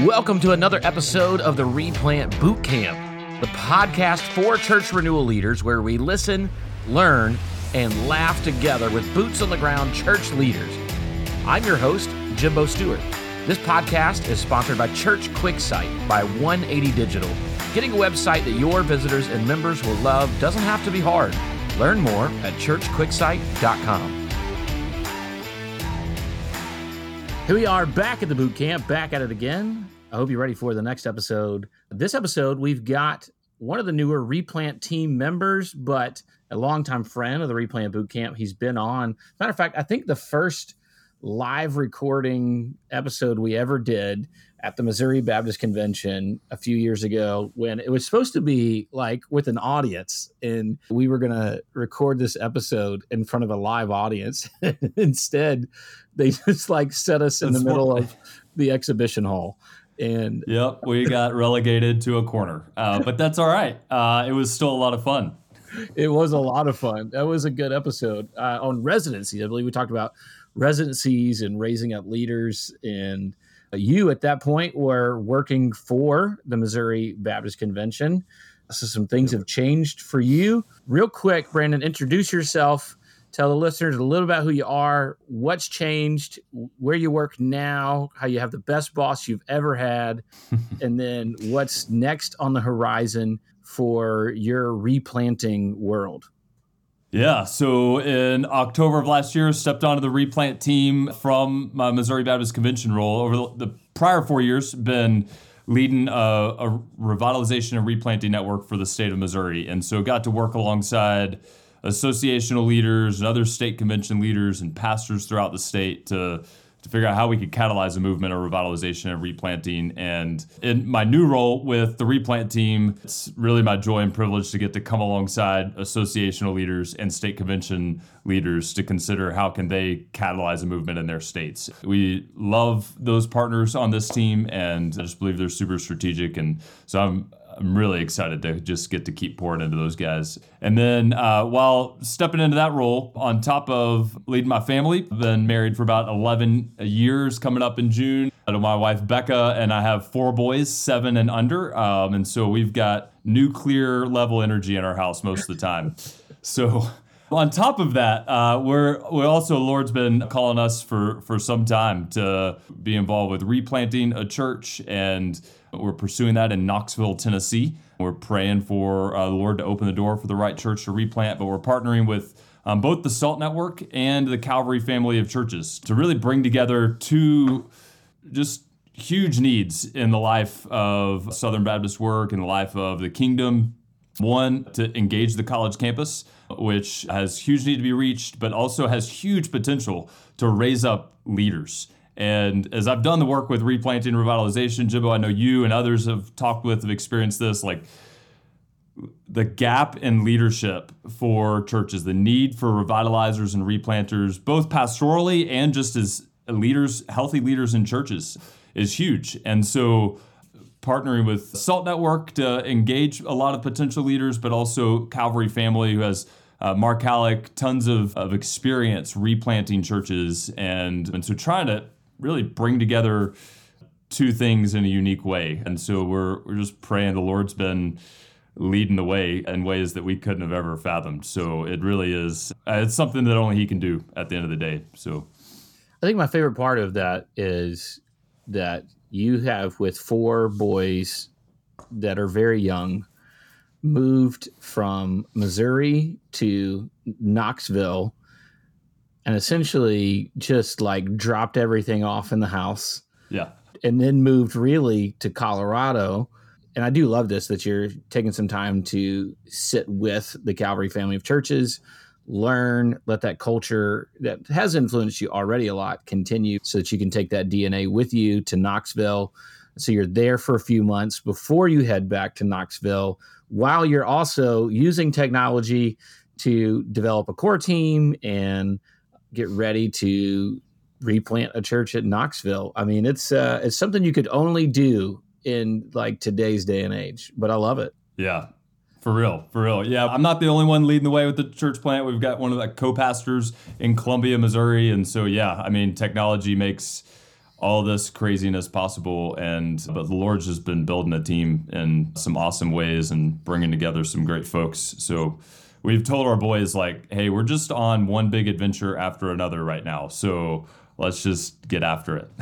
Welcome to another episode of the Replant Boot Camp, the podcast for church renewal leaders where we listen, learn, and laugh together with boots on the ground church leaders. I'm your host, Jimbo Stewart. This podcast is sponsored by Church QuickSite by 180 Digital. Getting a website that your visitors and members will love doesn't have to be hard. Learn more at churchquicksite.com. Here we are back at the boot camp, back at it again. I hope you're ready for the next episode. This episode, we've got one of the newer Replant team members, but a longtime friend of the Replant boot camp. He's been on. Matter of fact, I think the first live recording episode we ever did at the Missouri Baptist Convention a few years ago, when it was supposed to be like with an audience, and we were going to record this episode in front of a live audience. Instead, they just like set us in the middle of the exhibition hall. And yep, we got relegated to a corner, but that's all right. It was still a lot of fun. It was a lot of fun. That was a good episode on residencies. I believe we talked about residencies and raising up leaders. And you at that point were working for the Missouri Baptist Convention. So some things have changed for you. Real quick, Brandon, introduce yourself. Tell the listeners a little about who you are, what's changed, where you work now, how you have the best boss you've ever had, and then what's next on the horizon for your replanting world. Yeah, so in October of last year, stepped onto the Replant team from my Missouri Baptist Convention role. Over the prior 4 years, been leading a revitalization and replanting network for the state of Missouri. And so got to work alongside associational leaders and other state convention leaders and pastors throughout the state to figure out how we could catalyze a movement of revitalization and replanting. And in my new role with the Replant team, it's really my joy and privilege to get to come alongside associational leaders and state convention leaders to consider how can they catalyze a movement in their states. We love those partners on this team, and I just believe they're super strategic. And so I'm really excited to just get to keep pouring into those guys. And then while stepping into that role, on top of leading my family, I've been married for about 11 years, coming up in June, to my wife, Becca, and I have 4 boys, 7 and under. And so we've got nuclear level energy in our house most of the time. So on top of that, we're also, Lord's been calling us for some time to be involved with replanting a church, and we're pursuing that in Knoxville, Tennessee. We're praying for the Lord to open the door for the right church to replant, but we're partnering with both the SALT Network and the Calvary family of churches to really bring together 2 just huge needs in the life of Southern Baptist work and the life of the kingdom. One, to engage the college campus, which has huge need to be reached, but also has huge potential to raise up leaders. And as I've done the work with replanting and revitalization, Jimbo, I know you and others have experienced this, like the gap in leadership for churches, the need for revitalizers and replanters, both pastorally and just as leaders, healthy leaders in churches, is huge. And so partnering with SALT Network to engage a lot of potential leaders, but also Calvary family, who has Mark Halleck, tons of experience replanting churches. And so trying to really bring together 2 things in a unique way. And so we're just praying the Lord's been leading the way in ways that we couldn't have ever fathomed. So it really is, it's something that only He can do at the end of the day. So I think my favorite part of that is that you have, with 4 boys that are very young, moved from Missouri to Knoxville and essentially just like dropped everything off in the house. Yeah. And then moved really to Colorado. And I do love this, that you're taking some time to sit with the Calvary family of churches, learn, let that culture that has influenced you already a lot continue, so that you can take that DNA with you to Knoxville. So you're there for a few months before you head back to Knoxville, while you're also using technology to develop a core team and get ready to replant a church at Knoxville. I mean, it's something you could only do in like today's day and age, but I love it. Yeah. For real. Yeah, I'm not the only one leading the way with the church plant. We've got one of the co-pastors in Columbia, Missouri. And so, yeah, I mean, technology makes all this craziness possible. But the Lord's just been building a team in some awesome ways and bringing together some great folks. So we've told our boys, like, hey, we're just on one big adventure after another right now. So let's just get after it.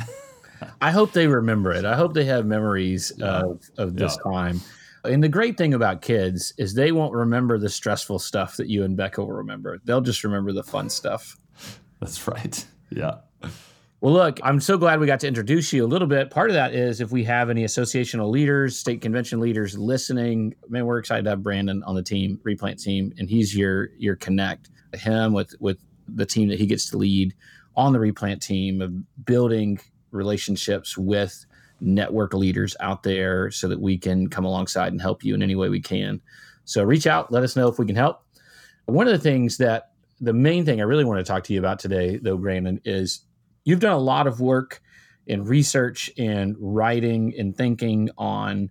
I hope they remember it. I hope they have memories of this time. And the great thing about kids is they won't remember the stressful stuff that you and Becca will remember. They'll just remember the fun stuff. That's right. Yeah. Well, look, I'm so glad we got to introduce you a little bit. Part of that is if we have any associational leaders, state convention leaders listening, man, we're excited to have Brandon on the team, Replant team, and he's your connect. Him with the team that he gets to lead on the Replant team of building relationships with network leaders out there so that we can come alongside and help you in any way we can. So reach out, let us know if we can help. One of the things the main thing I really want to talk to you about today, though, Brandon, is you've done a lot of work in research and writing and thinking on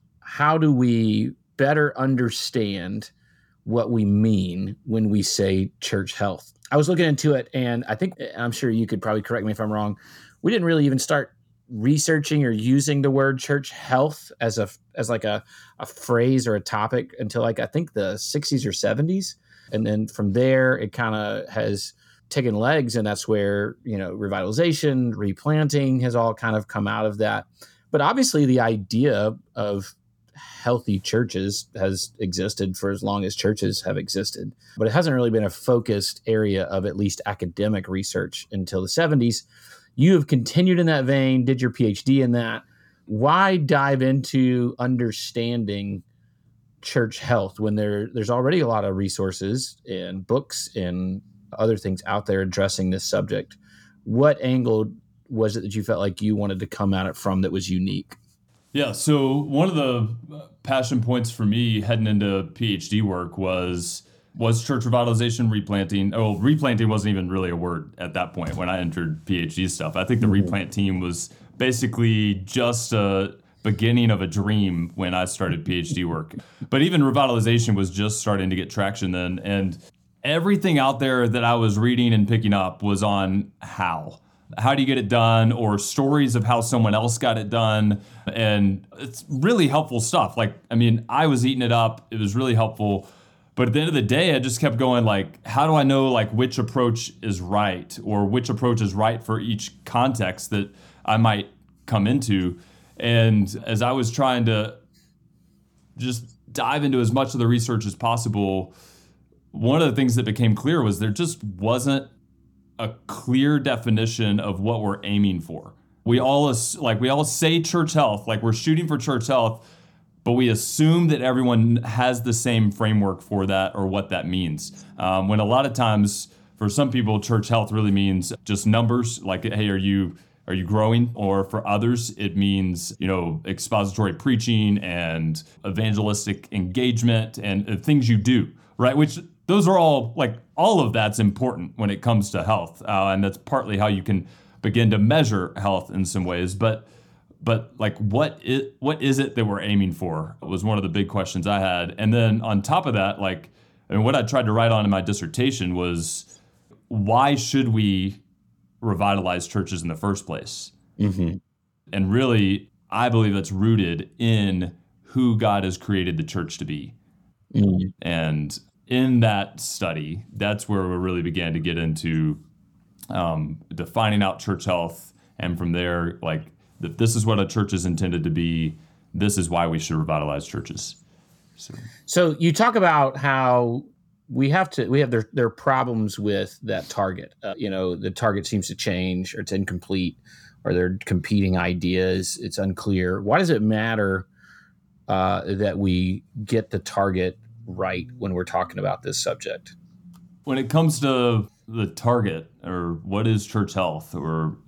how do we better understand what we mean when we say church health. I was looking into it, and I'm sure you could probably correct me if I'm wrong. We didn't really even start researching or using the word church health as like a phrase or a topic until like I think the 60s or 70s. And then from there, it kind of has taken legs, and that's where, revitalization, replanting has all kind of come out of that. But obviously the idea of healthy churches has existed for as long as churches have existed, but it hasn't really been a focused area of at least academic research until the 70s. You have continued in that vein, did your PhD in that. Why dive into understanding church health when there's already a lot of resources and books and other things out there addressing this subject? What angle was it that you felt like you wanted to come at it from that was unique? Yeah, so one of the passion points for me heading into PhD work was church revitalization, replanting. Oh, replanting wasn't even really a word at that point when I entered PhD stuff. I think the replant team was basically just a beginning of a dream when I started PhD work. But even revitalization was just starting to get traction then. And everything out there that I was reading and picking up was on how do you get it done, or stories of how someone else got it done. And it's really helpful stuff. I was eating it up. It was really helpful. But at the end of the day, I just kept going, how do I know, which approach is right, or which approach is right for each context that I might come into? And as I was trying to just dive into as much of the research as possible, one of the things that became clear was there just wasn't a clear definition of what we're aiming for. We all say church health, we're shooting for church health, but we assume that everyone has the same framework for that or what that means. When a lot of times for some people, church health really means just numbers, hey, are you growing? Or for others, it means, expository preaching and evangelistic engagement and things you do, right? Which those are all of that's important when it comes to health. And that's partly how you can begin to measure health in some ways. But what is it that we're aiming for was one of the big questions I had. And then on top of that, what I tried to write on in my dissertation was, why should we revitalize churches in the first place? Mm-hmm. And really, I believe that's rooted in who God has created the church to be. Mm-hmm. And in that study, that's where we really began to get into defining out church health. And from there, if this is what a church is intended to be, this is why we should revitalize churches. So you talk about how there are problems with that target. The target seems to change, or it's incomplete, or they're competing ideas. It's unclear. Why does it matter that we get the target right when we're talking about this subject? When it comes to the target, or what is church health, or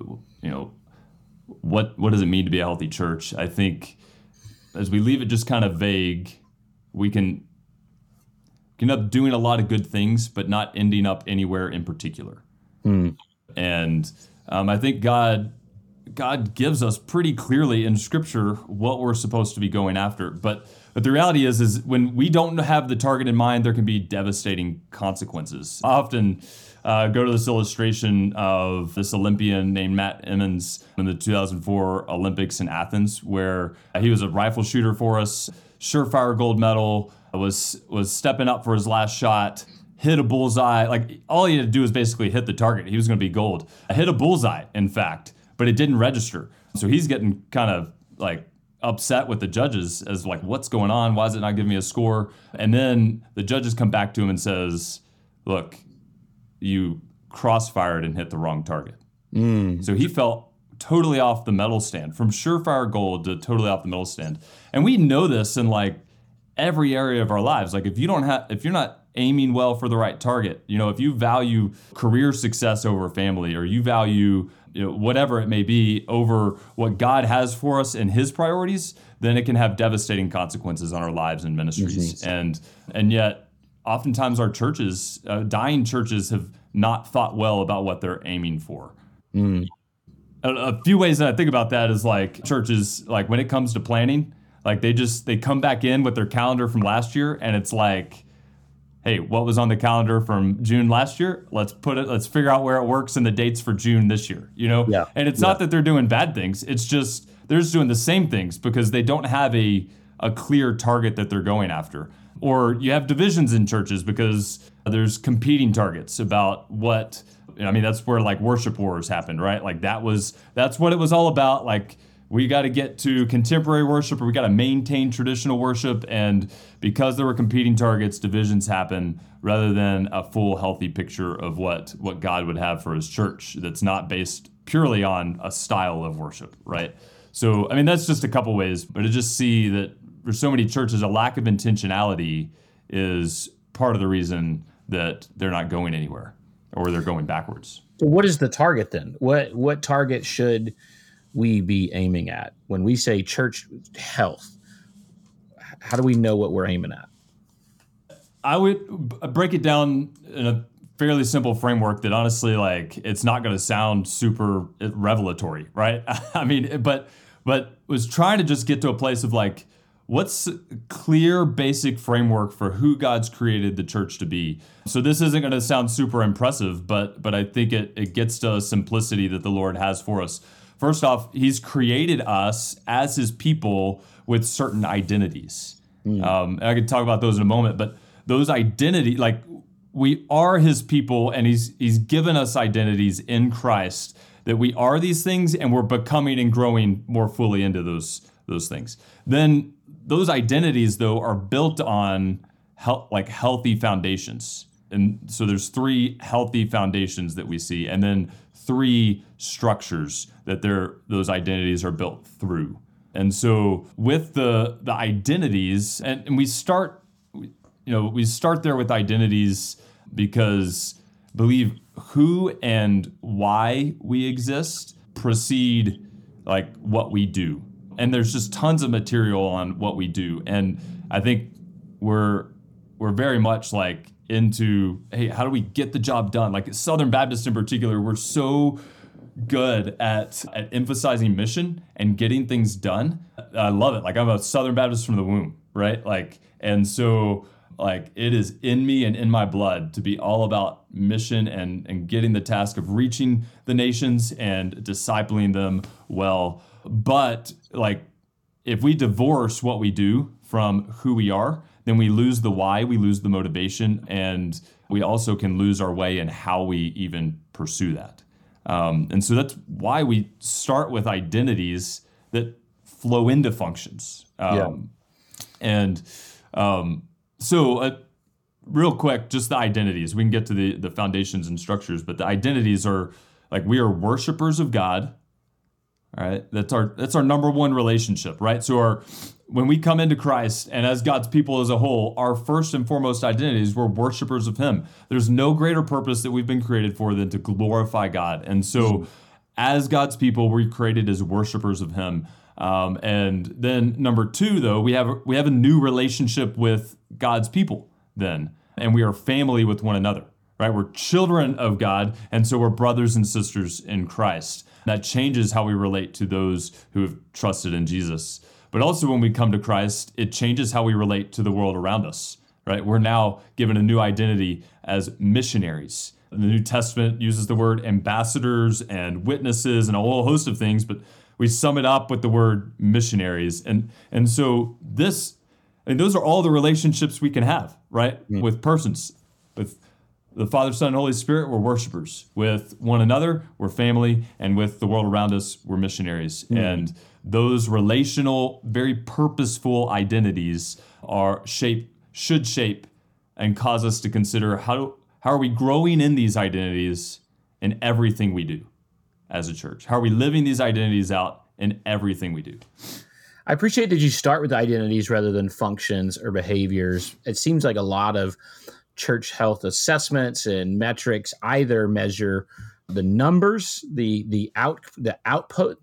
what does it mean to be a healthy church? I think as we leave it just kind of vague, we can end up doing a lot of good things, but not ending up anywhere in particular. And I think God God gives us pretty clearly in Scripture what we're supposed to be going after. But the reality is when we don't have the target in mind, there can be devastating consequences. I often go to this illustration of this Olympian named Matt Emmons in the 2004 Olympics in Athens, where he was a rifle shooter for us, surefire gold medal, was stepping up for his last shot, hit a bullseye. Like, all he had to do was basically hit the target. He was going to be gold. I hit a bullseye, in fact, but it didn't register. So he's getting kind of like upset with the judges as like, what's going on? Why is it not giving me a score? And then the judges come back to him and says, look, you crossfired and hit the wrong target. So he felt totally off the medal stand, from surefire gold to totally off the medal stand. And we know this in like every area of our lives. Like, if you're not aiming well for the right target, if you value career success over family, or you value, whatever it may be, over what God has for us and his priorities, then it can have devastating consequences on our lives and ministries. And yet, oftentimes our churches, dying churches, have not thought well about what they're aiming for. A few ways that I think about that is like churches, like when it comes to planning, like they come back in with their calendar from last year, and it's like, hey, what was on the calendar from June last year? Let's figure out where it works in the dates for June this year, Yeah. And it's not that they're doing bad things. It's just they're just doing the same things because they don't have a clear target that they're going after. Or you have divisions in churches because there's competing targets about what, that's where like worship wars happened, right? Like that's what it was all about. Like, we got to get to contemporary worship, or we got to maintain traditional worship. And because there were competing targets, divisions happen rather than a full, healthy picture of what God would have for his church that's not based purely on a style of worship, right? So, that's just a couple ways, but to just see that for so many churches, a lack of intentionality is part of the reason that they're not going anywhere, or they're going backwards. So what is the target then? What target should we be aiming at when we say church health? How do we know what we're aiming at? I would break it down in a fairly simple framework that honestly, like, it's not going to sound super revelatory, right? But was trying to just get to a place of like, what's a clear basic framework for who God's created the church to be? So this isn't going to sound super impressive, but I think it gets to a simplicity that the Lord has for us. First off, he's created us as his people with certain identities. I could talk about those in a moment, but those identities, like, we are his people, and he's given us identities in Christ that we are these things, and we're becoming and growing more fully into those things. Then those identities, though, are built on healthy foundations. And so there's 3 healthy foundations that we see, and then 3 structures that those identities are built through. And so with the identities, and we start there with identities because believe who and why we exist precede like what we do. And there's just tons of material on what we do. And I think we're very much like into, hey, how do we get the job done? Like Southern Baptists in particular, we're so good at emphasizing mission and getting things done. I love it. Like, I'm a Southern Baptist from the womb, right? Like, and so like it is in me and in my blood to be all about mission and getting the task of reaching the nations and discipling them well. But like, if we divorce what we do from who we are, then we lose the why, we lose the motivation, and we also can lose our way in how we even pursue that. And so that's why we start with identities that flow into functions. So real quick, just the identities. We can get to the foundations and structures, but the identities are like, we are worshipers of God. All right, that's our number one relationship, right? So when we come into Christ and as God's people as a whole, our first and foremost identity is we're worshipers of him. There's no greater purpose that we've been created for than to glorify God. And so as God's people, we're created as worshipers of him. And then number 2, though, we have a new relationship with God's people then, and we are family with one another, right? We're children of God, and so we're brothers and sisters in Christ. That changes how we relate to those who have trusted in Jesus. But also when we come to Christ, it changes how we relate to the world around us, right? We're now given a new identity as missionaries. The New Testament uses the word ambassadors and witnesses and a whole host of things, but we sum it up with the word missionaries. And so those are all the relationships we can have, right? With persons, with the Father, Son, and Holy Spirit, we're worshipers. With one another, we're family. And with the world around us, we're missionaries. And those relational, very purposeful identities should shape and cause us to consider how are we growing in these identities in everything we do as a church? How are we living these identities out in everything we do? I appreciate that you start with identities rather than functions or behaviors. It seems like a lot of church health assessments and metrics either measure the numbers, the output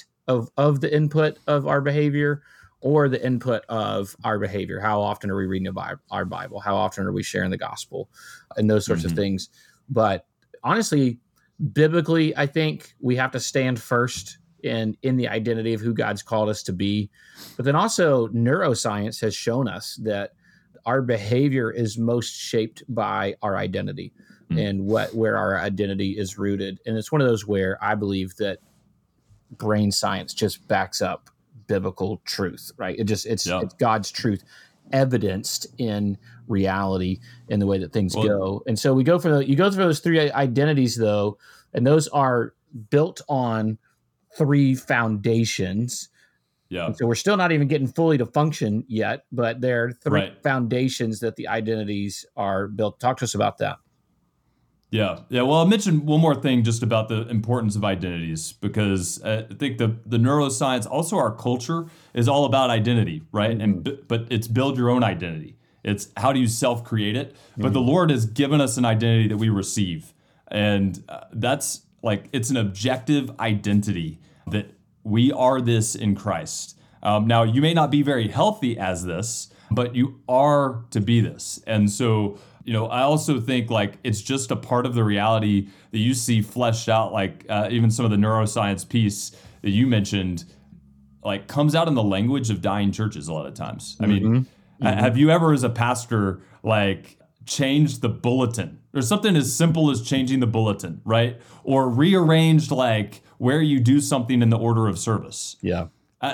of the input of our behavior, or the input of our behavior. How often are we reading our Bible? How often are we sharing the gospel? And those sorts of things. But honestly, biblically, I think we have to stand first in the identity of who God's called us to be. But then also neuroscience has shown us that our behavior is most shaped by our identity and where our identity is rooted. And it's one of those where I believe that brain science just backs up biblical truth, right? It's God's truth evidenced in reality in the way that things go. And so you go through those three identities though, and those are built on three foundations. Yeah. And so we're still not even getting fully to function yet, but there are three foundations that the identities are built. Talk to us about that. Yeah. Well, I'll mention one more thing just about the importance of identities, because I think the neuroscience, also our culture, is all about identity, right? But it's build your own identity. It's how do you self-create it? But the Lord has given us an identity that we receive. And that's it's an objective identity that we are this in Christ. Now, you may not be very healthy as this, but you are to be this. And so, I also think it's just a part of the reality that you see fleshed out, even some of the neuroscience piece that you mentioned, comes out in the language of dying churches a lot of times. I mean, have you ever as a pastor, changed the bulletin or something as simple as changing the bulletin, right? Or rearranged where you do something in the order of service? Yeah.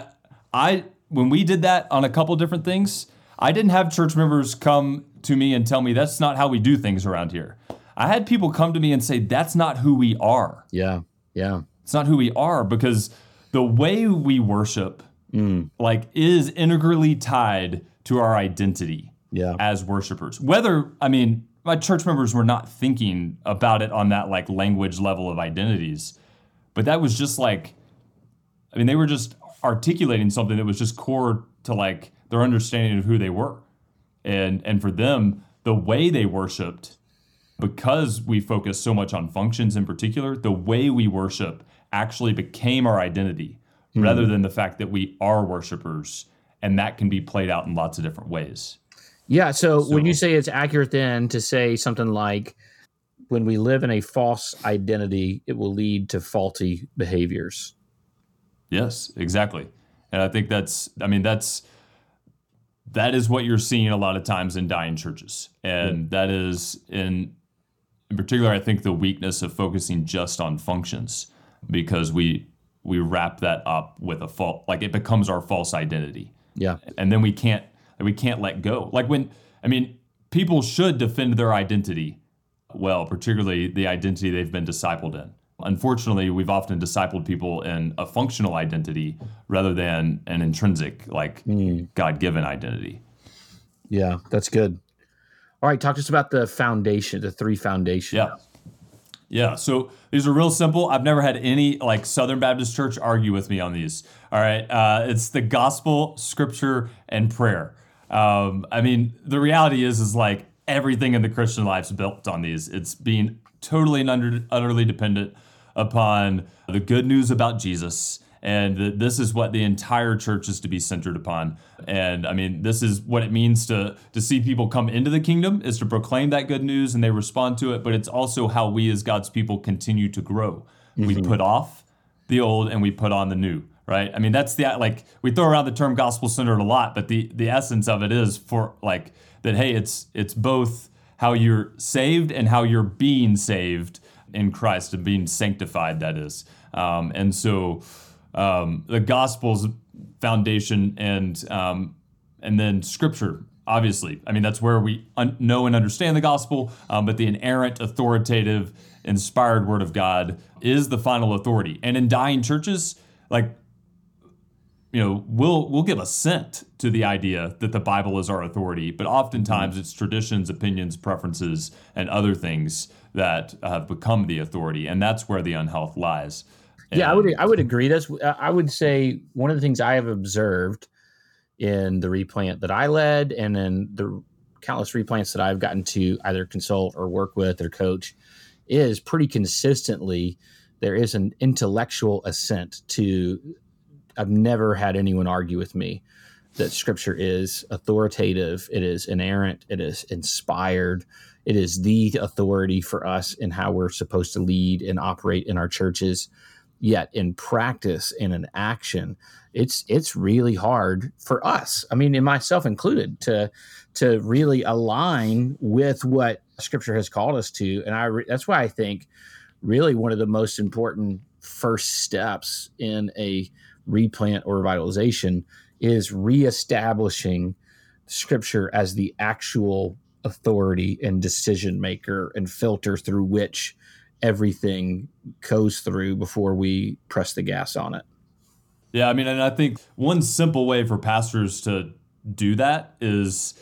When we did that on a couple different things, I didn't have church members come to me and tell me that's not how we do things around here. I had people come to me and say, that's not who we are. Yeah. Yeah. It's not who we are, because the way we worship is integrally tied to our identity as worshipers. My church members were not thinking about it on that language level of identities, but that was just they were just articulating something that was just core to their understanding of who they were. And for them, the way they worshiped, because we focus so much on functions in particular, the way we worship actually became our identity rather than the fact that we are worshipers, and that can be played out in lots of different ways. Yeah, so when you say it's accurate then to say something like, when we live in a false identity, it will lead to faulty behaviors. Yes, exactly. And I think that is what you're seeing a lot of times in dying churches. And that is in particular, I think, the weakness of focusing just on functions, because we wrap that up with a fault, it becomes our false identity. Yeah. And then we can't let go. People should defend their identity well, particularly the identity they've been discipled in. Unfortunately, we've often discipled people in a functional identity rather than an intrinsic, God-given identity. Yeah, that's good. All right, talk to us about the foundation, the three foundations. Yeah. So these are real simple. I've never had any Southern Baptist Church argue with me on these. All right. It's the gospel, scripture, and prayer. The reality is everything in the Christian life is built on these. It's being totally and utterly dependent upon the good news about Jesus and this is what the entire church is to be centered upon. And I mean, this is what it means to see people come into the kingdom, is to proclaim that good news and they respond to it. But it's also how we as God's people continue to grow. We put off the old and we put on the new, right? I mean, that's like, we throw around the term gospel centered a lot, but the essence of it is for like that, hey, it's both how you're saved and how you're being saved in Christ and being sanctified, that is. And so the gospel's foundation and then scripture, obviously. I mean, that's where we know and understand the gospel, but the inerrant, authoritative, inspired word of God is the final authority. And in dying churches, like, we'll give assent to the idea that the Bible is our authority, but oftentimes it's traditions, opinions, preferences, and other things that have become the authority, and that's where the unhealth lies. Yeah, I would agree. I would say one of the things I have observed in the replant that I led, and in the countless replants that I've gotten to either consult or work with or coach, is pretty consistently there is an intellectual assent to. I've never had anyone argue with me that Scripture is authoritative, it is inerrant, it is inspired, it is the authority for us in how we're supposed to lead and operate in our churches. Yet in practice and in action, it's really hard for us. I mean, and myself included, to really align with what Scripture has called us to. And that's why I think really one of the most important first steps in a replant or revitalization is reestablishing Scripture as the actual authority and decision maker and filter through which everything goes through before we press the gas on it. Yeah, I mean, and I think one simple way for pastors to do that is,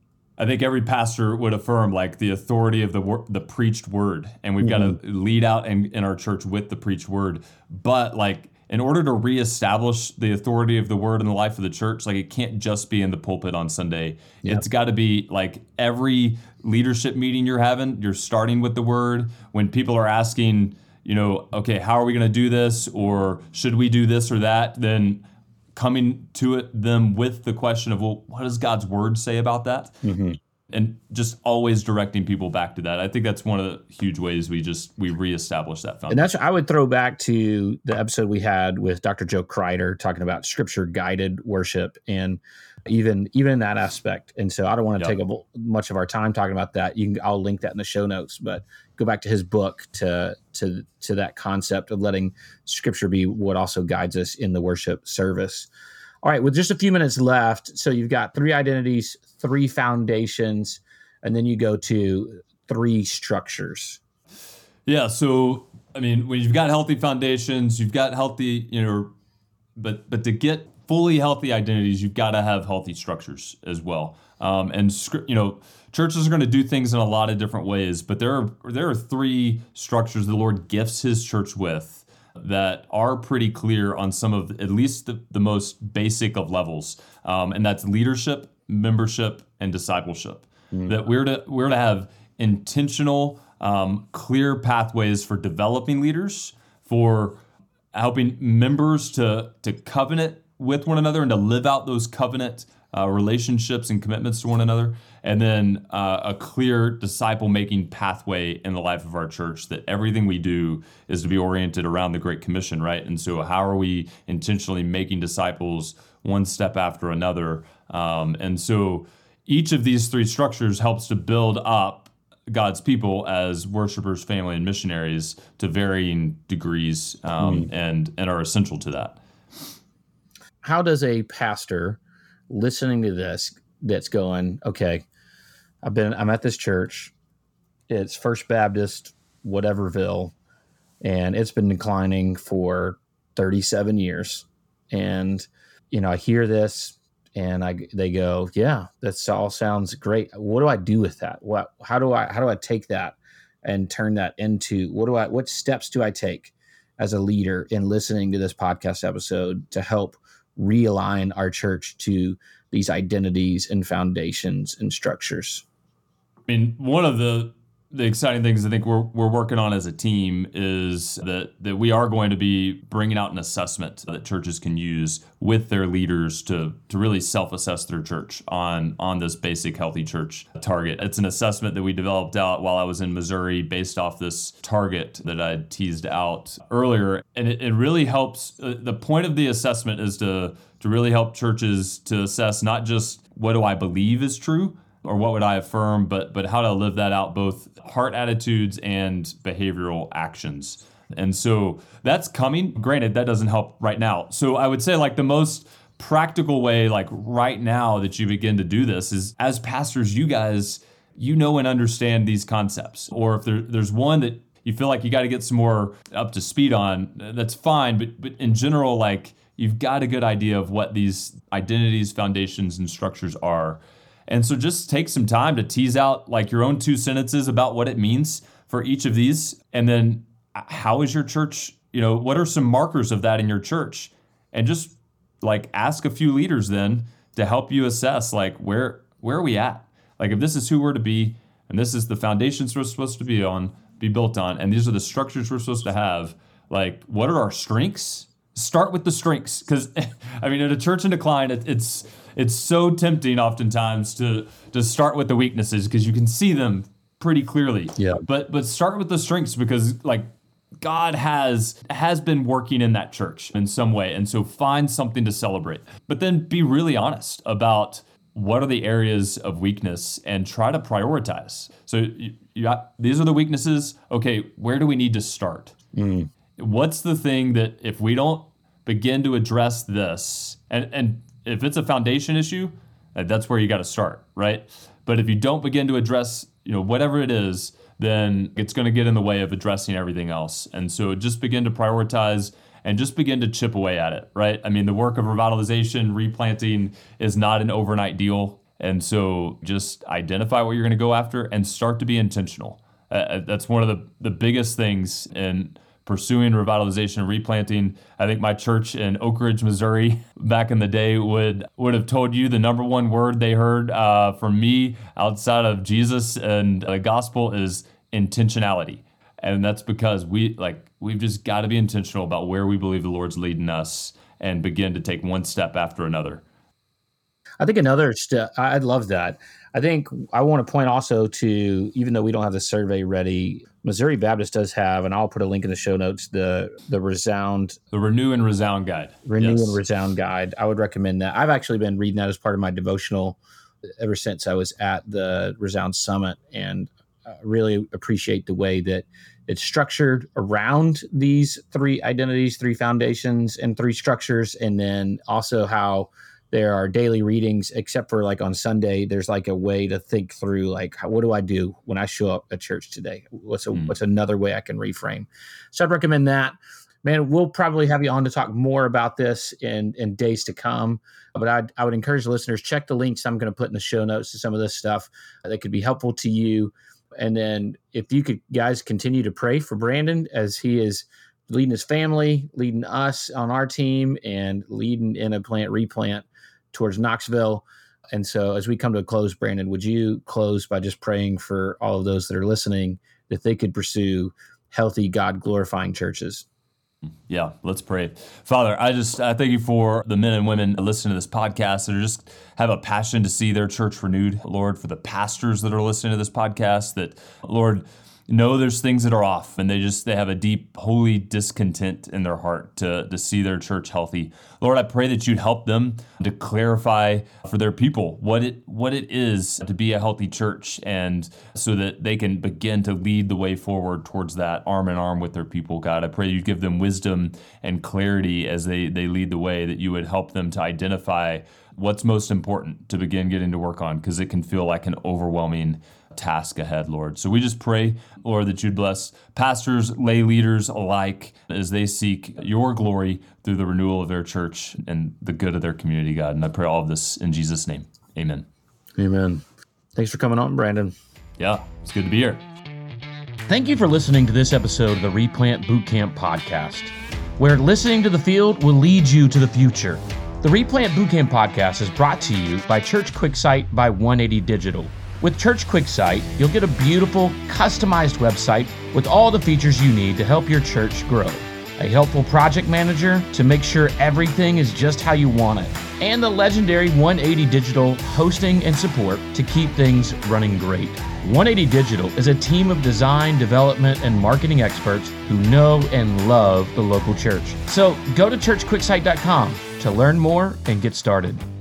I think every pastor would affirm like the authority of the preached word, and we've got to lead out in our church with the preached word. But like, in order to reestablish the authority of the word in the life of the church, like, it can't just be in the pulpit on Sunday. Yep. It's got to be like every leadership meeting you're having, you're starting with the word. When people are asking, okay, how are we going to do this? Or should we do this or that? Then coming to them with the question of, well, what does God's word say about that? Mm-hmm. And just always directing people back to that. I think that's one of the huge ways we reestablish that foundation. And that's, I would throw back to the episode we had with Dr. Joe Kreider talking about Scripture guided worship, and even in that aspect. And so I don't want to take up much of our time talking about that. I'll link that in the show notes, but go back to his book to that concept of letting Scripture be what also guides us in the worship service. All right, with just a few minutes left, so you've got 3 identities, 3 foundations, and then you go to 3 structures. Yeah, so, I mean, when you've got healthy foundations, you've got healthy, but to get fully healthy identities, you've got to have healthy structures as well. And churches are going to do things in a lot of different ways, but there are 3 structures the Lord gifts His church with that are pretty clear on some of at least the most basic of levels, and that's leadership, membership, and discipleship. That we're to have intentional, clear pathways for developing leaders, for helping members to covenant with one another and to live out those covenant relationships and commitments to one another, and then a clear disciple-making pathway in the life of our church, that everything we do is to be oriented around the Great Commission, right? And so how are we intentionally making disciples one step after another? And so each of these 3 structures helps to build up God's people as worshipers, family, and missionaries to varying degrees, and are essential to that. How does a pastor listening to this that's going, okay, I'm at this church, it's First Baptist whateverville, and it's been declining for 37 years, and I hear this and they go, yeah, that all sounds great. What do I do with that? How do I take that and turn that into what steps do I take as a leader in listening to this podcast episode to help realign our church to these identities and foundations and structures? I mean, one of the the exciting things I think we're working on as a team is that we are going to be bringing out an assessment that churches can use with their leaders to really self-assess their church on this basic healthy church target. It's an assessment that we developed out while I was in Missouri based off this target that I teased out earlier. And it really helps. The point of the assessment is to really help churches to assess not just what do I believe is true, or what would I affirm, but how to live that out, both heart attitudes and behavioral actions. And so that's coming. Granted, that doesn't help right now. So I would say like the most practical way, like right now that you begin to do this is as pastors, you guys, you know and understand these concepts. Or if there's one that you feel like you got to get some more up to speed on, that's fine. But in general, like you've got a good idea of what these identities, foundations, and structures are. And so just take some time to tease out like your own 2 sentences about what it means for each of these. And then how is your church, what are some markers of that in your church? And just like ask a few leaders then to help you assess like where are we at? Like if this is who we're to be, and this is the foundations we're supposed to be built on, and these are the structures we're supposed to have, like what are our strengths? Start with the strengths, because I mean, at a church in decline, it's so tempting oftentimes to start with the weaknesses because you can see them pretty clearly. Yeah. But start with the strengths because like God has been working in that church in some way, and so find something to celebrate. But then be really honest about what are the areas of weakness and try to prioritize. So these are the weaknesses. Okay, where do we need to start? What's the thing that if we don't begin to address this, and if it's a foundation issue, that's where you got to start, right? But if you don't begin to address, whatever it is, then it's going to get in the way of addressing everything else. And so just begin to prioritize and just begin to chip away at it, right? I mean, the work of revitalization, replanting is not an overnight deal. And so just identify what you're going to go after and start to be intentional. That's one of the biggest things in pursuing revitalization and replanting. I think my church in Oak Ridge, Missouri, back in the day would have told you the number one word they heard from me outside of Jesus and the gospel is intentionality. And that's because we've just got to be intentional about where we believe the Lord's leading us and begin to take one step after another. I think another step, I love that. I think I want to point also to, even though we don't have the survey ready, Missouri Baptist does have, and I'll put a link in the show notes, the Renew and Resound Guide. Renew and Resound Guide. I would recommend that. I've actually been reading that as part of my devotional ever since I was at the Resound Summit, and really appreciate the way that it's structured around these 3 identities, 3 foundations, and 3 structures, and then also how there are daily readings, except for like on Sunday, there's like a way to think through like, what do I do when I show up at church today? What's another way I can reframe? So I'd recommend that. Man, we'll probably have you on to talk more about this in days to come. But I would encourage listeners, check the links I'm going to put in the show notes to some of this stuff that could be helpful to you. And then if you could guys continue to pray for Brandon as he is leading his family, leading us on our team, and leading in a replant towards Knoxville. And so as we come to a close, Brandon, would you close by just praying for all of those that are listening that they could pursue healthy, God-glorifying churches? Yeah, let's pray. Father, I thank you for the men and women listening to this podcast that just have a passion to see their church renewed. Lord, for the pastors that are listening to this podcast that, Lord, know there's things that are off and they have a deep, holy discontent in their heart to see their church healthy. Lord, I pray that you'd help them to clarify for their people what it is to be a healthy church, and so that they can begin to lead the way forward towards that arm in arm with their people. God, I pray you'd give them wisdom and clarity as they lead the way, that you would help them to identify what's most important to begin getting to work on, because it can feel like an overwhelming task ahead, Lord. So we just pray, Lord, that you'd bless pastors, lay leaders alike as they seek your glory through the renewal of their church and the good of their community, God. And I pray all of this in Jesus' name. Amen. Amen. Thanks for coming on, Brandon. Yeah, it's good to be here. Thank you for listening to this episode of the Replant Bootcamp podcast, where listening to the field will lead you to the future. The Replant Bootcamp podcast is brought to you by Church QuickSight by 180 Digital. With Church QuickSite, you'll get a beautiful, customized website with all the features you need to help your church grow. A helpful project manager to make sure everything is just how you want it, and the legendary 180 Digital hosting and support to keep things running great. 180 Digital is a team of design, development, and marketing experts who know and love the local church. So go to churchquicksite.com to learn more and get started.